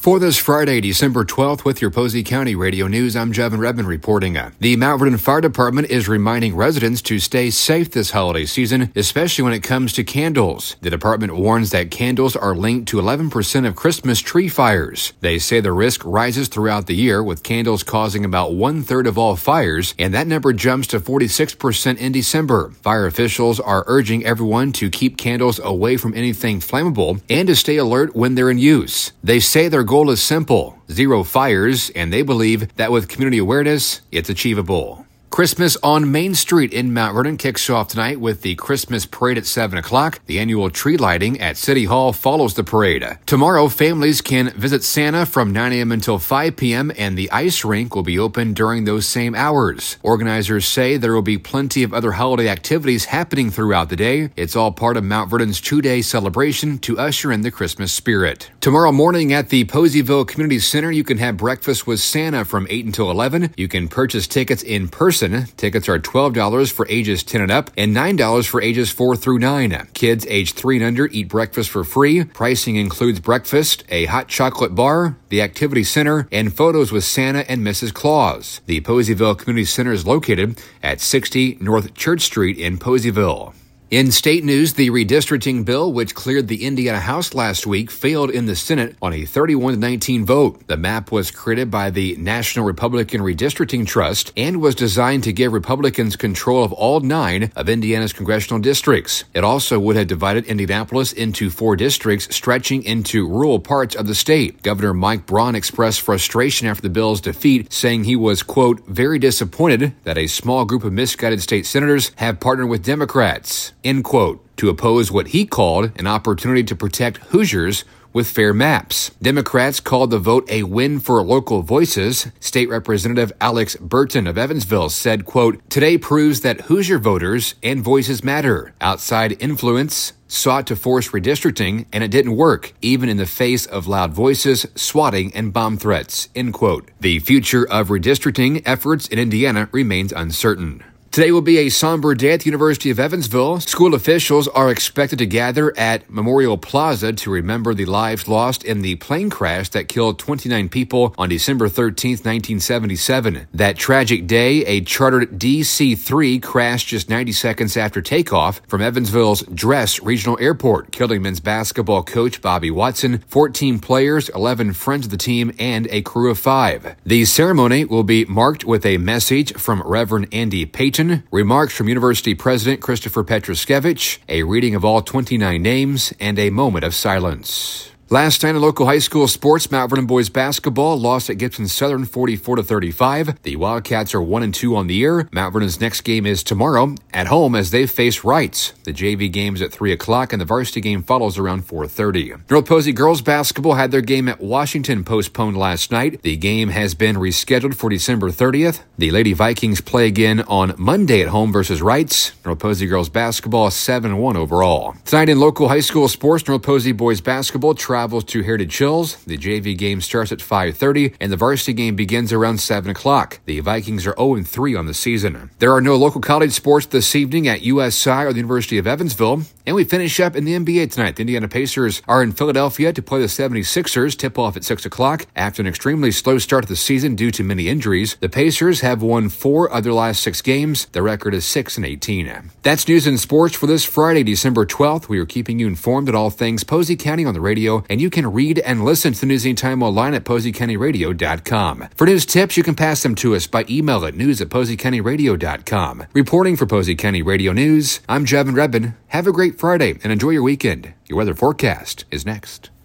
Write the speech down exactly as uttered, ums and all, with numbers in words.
For this Friday, December twelfth, with your Posey County Radio News, I'm Jevin Redmond reporting. The Mount Vernon Fire Department is reminding residents to stay safe this holiday season, especially when it comes to candles. The department warns that candles are linked to eleven percent of Christmas tree fires. They say the risk rises throughout the year, with candles causing about one-third of all fires, and that number jumps to forty-six percent in December. Fire officials are urging everyone to keep candles away from anything flammable and to stay alert when they're in use. They say their goal is simple: zero fires, and they believe that with community awareness, it's achievable. Christmas on Main Street in Mount Vernon kicks off tonight with the Christmas parade at seven o'clock. The annual tree lighting at City Hall follows the parade. Tomorrow, families can visit Santa from nine a.m. until five p.m., and the ice rink will be open during those same hours. Organizers say there will be plenty of other holiday activities happening throughout the day. It's all part of Mount Vernon's two-day celebration to usher in the Christmas spirit. Tomorrow morning at the Poseyville Community Center, you can have breakfast with Santa from eight until eleven. You can purchase tickets in person. Tickets are twelve dollars for ages ten and up and nine dollars for ages four through nine. Kids age three and under eat breakfast for free. Pricing includes breakfast, a hot chocolate bar, the activity center, and photos with Santa and Missus Claus. The Poseyville Community Center is located at sixty North Church Street in Poseyville. In state news, the redistricting bill, which cleared the Indiana House last week, failed in the Senate on a thirty-one to nineteen vote. The map was created by the National Republican Redistricting Trust and was designed to give Republicans control of all nine of Indiana's congressional districts. It also would have divided Indianapolis into four districts stretching into rural parts of the state. Governor Mike Braun expressed frustration after the bill's defeat, saying he was, quote, very disappointed that a small group of misguided state senators have partnered with Democrats, end quote, to oppose what he called an opportunity to protect Hoosiers with fair maps. Democrats called the vote a win for local voices. State Representative Alex Burton of Evansville said, quote, today proves that Hoosier voters and voices matter. Outside influence sought to force redistricting, and it didn't work, even in the face of loud voices, swatting, and bomb threats, end quote. The future of redistricting efforts in Indiana remains uncertain. Today will be a somber day at the University of Evansville. School officials are expected to gather at Memorial Plaza to remember the lives lost in the plane crash that killed twenty-nine people on December thirteenth, nineteen seventy-seven. That tragic day, a chartered D C three crashed just ninety seconds after takeoff from Evansville's Dress Regional Airport, killing men's basketball coach Bobby Watson, fourteen players, eleven friends of the team, and a crew of five. The ceremony will be marked with a message from Reverend Andy Payton, remarks from University President Christopher Petruskevich, a reading of all twenty-nine names, and a moment of silence. Last night in local high school sports, Mount Vernon boys basketball lost at Gibson Southern forty-four to thirty-five. The Wildcats are one and two on the year. Mount Vernon's next game is tomorrow at home as they face Wrights. The J V game is at three o'clock and the varsity game follows around four thirty. North Posey girls basketball had their game at Washington postponed last night. The game has been rescheduled for December thirtieth. The Lady Vikings play again on Monday at home versus Wrights. North Posey girls basketball seven one overall. Tonight in local high school sports, North Posey boys basketball travels to Heritage Hills. The J V game starts at five thirty, and the varsity game begins around seven o'clock. The Vikings are oh and three on the season. There are no local college sports this evening at U S I or the University of Evansville. And we finish up in the N B A tonight. The Indiana Pacers are in Philadelphia to play the seventy-sixers. Tip-off at six o'clock. After an extremely slow start to the season due to many injuries, the Pacers have won four of their last six games. The record is six and eighteen. That's news in sports for this Friday, December twelfth. We are keeping you informed on all things Posey County on the radio, and you can read and listen to the news anytime online at posey county radio dot com. For news tips, you can pass them to us by email at news at posey county radio dot com. Reporting for Posey County Radio News, I'm Jevin Redmond. Have a great Friday and enjoy your weekend. Your weather forecast is next.